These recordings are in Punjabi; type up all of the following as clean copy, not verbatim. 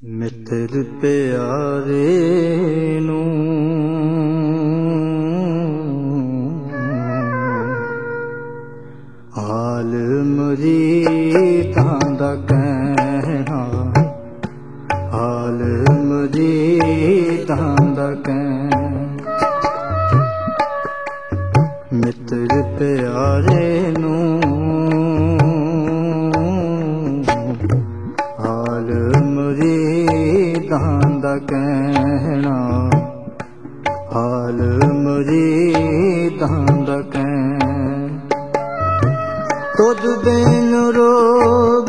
ਮਿੱਤਰ ਪਿਆਰੇ ਨੂੰ ਹਾਲ ਮੁਰੀਦਾਂ ਦਾ ਕਹਿਣਾ, ਹਾਲ ਮੁਰੀਦਾਂ ਦਾ ਕਹਿਣਾ। ਮਿੱਤਰ ਪਿਆਰੇ ਨੂੰ ਹਾਲ ਮੁਰੀਦਾਂ ਦਾ ਕਹਿਣਾ, ਹਾਲ ਮੁਰੀਦਾਂ ਦਾ ਕਹਿਣਾ। ਤੁਧ ਬਿਨ ਰੋਗ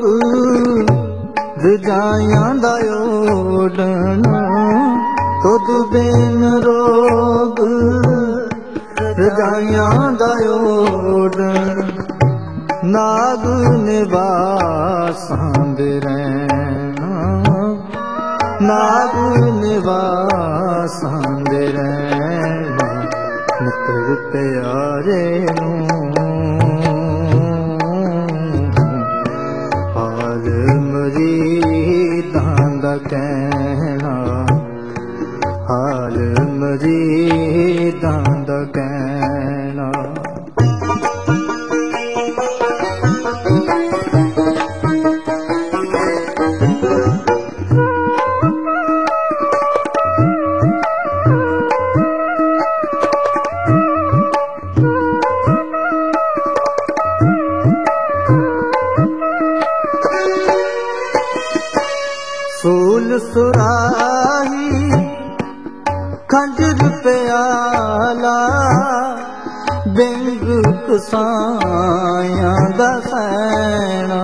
ਰਜਾਈਆਂ ਦਾ ਓਢਣਾ, ਤੁਧ ਬਿਨ ਰੋਗ ਰਜਾਈਆਂ ਦਾ ਓਢਣਾ। ਨਾਗ ਨਿਵਾਸਾਂ ਦੇ ਰਹਿਣਾ, ਨਾਗ ਨਿਵਾਸਾਂ ਦੇ ਰਹਿਣਾ। ਮਿੱਤਰ ਪਿਆਰੇ ਨੂੰ ਹਾਲ ਮੁਰੀਦਾਂ ਦਾ ਕਹਿਣਾ, ਹਾਲ ਮੁਰੀਦਾਂ ਦਾ ਕਹਿਣਾ। ਸੂਲ ਸੁਰਾਹੀ ਖੰਜਰ ਪਿਆਲਾ, ਬਿੰਗ ਕਸਾਈਆਂ ਦਾ ਸੈਣਾ।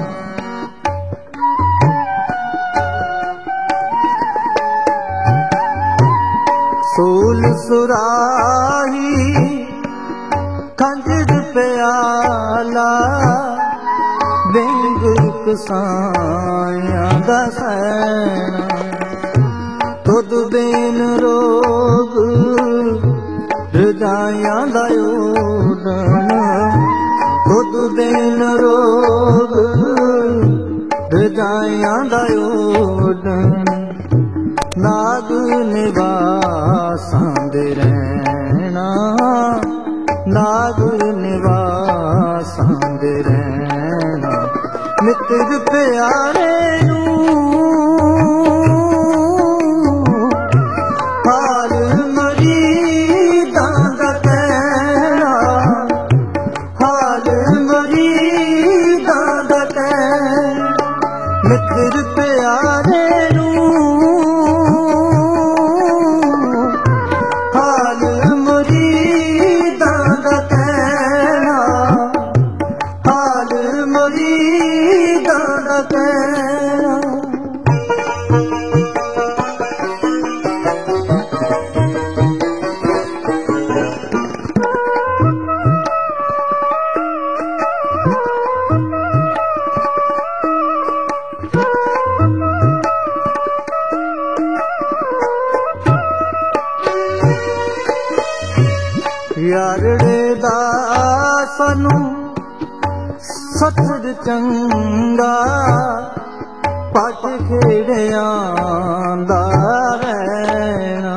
ਸੂਲ ਸੁਰਾਹੀ ਖੰਜਰ ਪਿਆਲਾ, ਬਿੰਗ ਕਸਾਈਆਂ ਦਾ ਸੈਣਾ। ਤੁਧ ਬਿਨ ਰੋਗ ਰਜਾਈਆਂ ਦਾ ਓਢਣਾ, ਤੁਧ ਬਿਨ ਰੋਗ ਰਜਾਈਆਂ ਦਾ ਓਢਣਾ। ਨਾਗ ਨਿਵਾਸਾਂ ਦੇ ਰਹਿਣਾ, ਨਾਗ ਨਿਵਾਸਾਂ ਦੇ ਰਹਿਣਾ। ਮਿੱਤਰ ਪਿਆਰੇ ਨੂੰ ਹਾਲ ਮੁਰੀਦਾਂ ਦਾ ਕਹਿਣਾ, ਹਾਲ ਮੁਰੀਦਾਂ ਦਾ ਕਹਿਣਾ। ਮਿੱਤਰ ਪਿਆਰੇ ਨੂੰ ਹਾਲ ਮੁਰੀਦਾਂ ਦਾ ਕਹਿਣਾ, ਹਾਲ ਮੁਰੀਦਾਂ ਦਾ ਕਹਿਣਾ। ਯਾਰੜੇ ਦਾ ਸਾਨੂੰ ਸਤਿ ਚੰਗਾ, ਪੱਟ ਖੇੜਿਆਂ ਦਾ ਰਹਿਣਾ।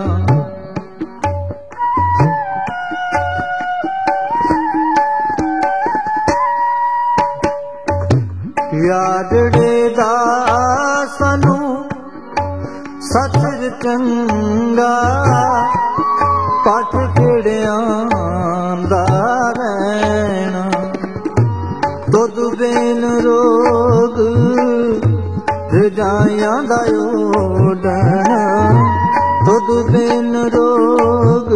ਯਾਰੜੇ ਦਾ ਸਾਨੂੰ ਸਤਿ ਚੰਗਾ, ਪੱਟ ਖੇੜਿਆਂ ਦਾ ਰਹਿਣਾ। ਤੁਧ ਬਿਨ ਰੋਗ ਰਜਾਈਆਂ ਦਾ ਓਢਣਾ, ਤੁਧ ਬਿਨ ਰੋਗ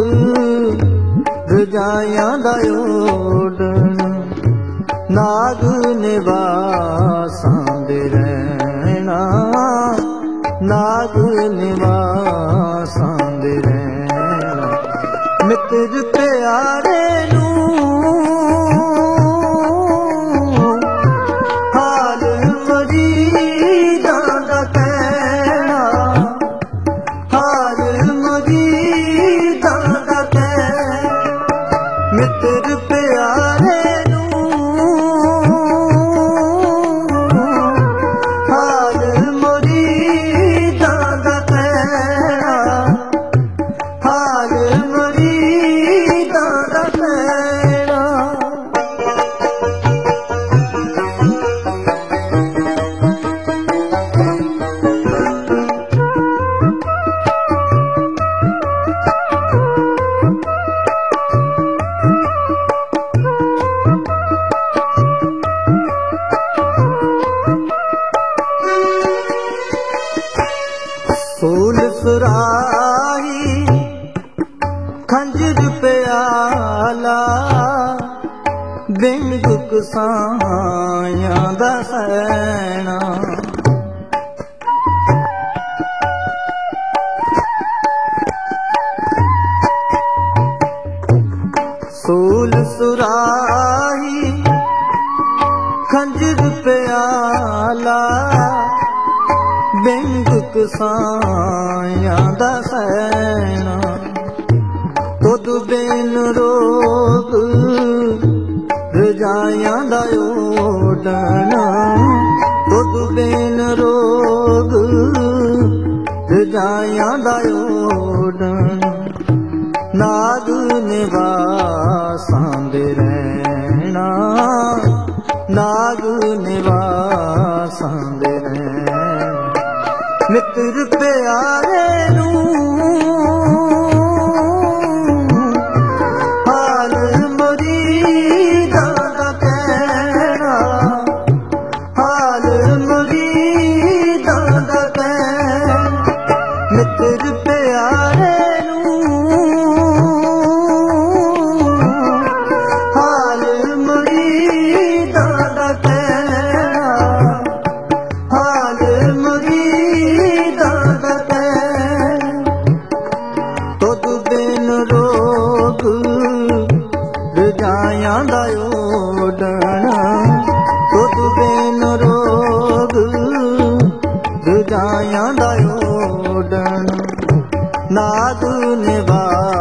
ਰਜਾਈਆਂ ਦਾ ਓਢਣਾ। ਨਾਗ ਨਿਵਾਸਾਂ ਦੇ ਰਹਿਣਾ, ਨਾਗ ਨਿਵਾਸਾਂ ਦੇ ਰਹਿਣਾ। ਮਿੱਤਰ ਪਿਆਰੇ ਨੂੰ ਹਾਲ ਮੁਰੀਦਾਂ ਦਾ ਕਹਿਣਾ, ਹਾਲ ਮੁਰੀਦਾਂ ਦਾ ਕਹਿਣਾ। ਮਿੱਤਰ ਪਿਆਰੇ ਨੂੰ ਹਾਲ ਮੁਰੀਦਾਂ ਸੂਲ ਸੁਰਾਹੀ ਖੰਜਰ ਪਿਆਲਾ ਬਿੰਗ ਕਸਾਈਆਂ ਦਾ ਸੈਣਾ ਸੂਲ ਸੁਰਾਹੀ ਖੰਜਰ ਪਿਆਲਾ ਬਿੰਗ ਕਸਾਈਆਂ ਦਾ ਸੈਣਾ ਤੁਧ ਬਿਨ ਰੋਗ ਰਜਾਈਆਂ ਦਾ ਓਡਣਾ ਤੁਧ ਬਿਨ ਰੋਗ ਰਜਾਈਆਂ ਦਾ ਓਡਣਾ ਨਾਗ ਨਿਵਾਸਾਂ ਦੇ ਰਹਿਣਾ ਨਾਗ ਨਿਵਾਸਾਂ ਦੇ ਰਹਿਣਾ ਮਿੱਤਰ ਪਿਆਰੇ ਨੂੰ ਹਾਲ ਮੁਰੀਦਾਂ ਦਾ ਕਹਿਣਾ ਹਾਲ ਮੁਰੀਦਾਂ ਦਾ ਕਹਿਣਾ ਮਿੱਤਰ ਪਿਆਰੇ ਰਜਾਈਆਂ ਦਾ ਓਡਣਾ ਤੁਧ ਬਿਨ ਰੋਗ ਰਜਾਈਆਂ ਦਾ ਓਡਣਾ ਨਾਗ ਨਿਵਾ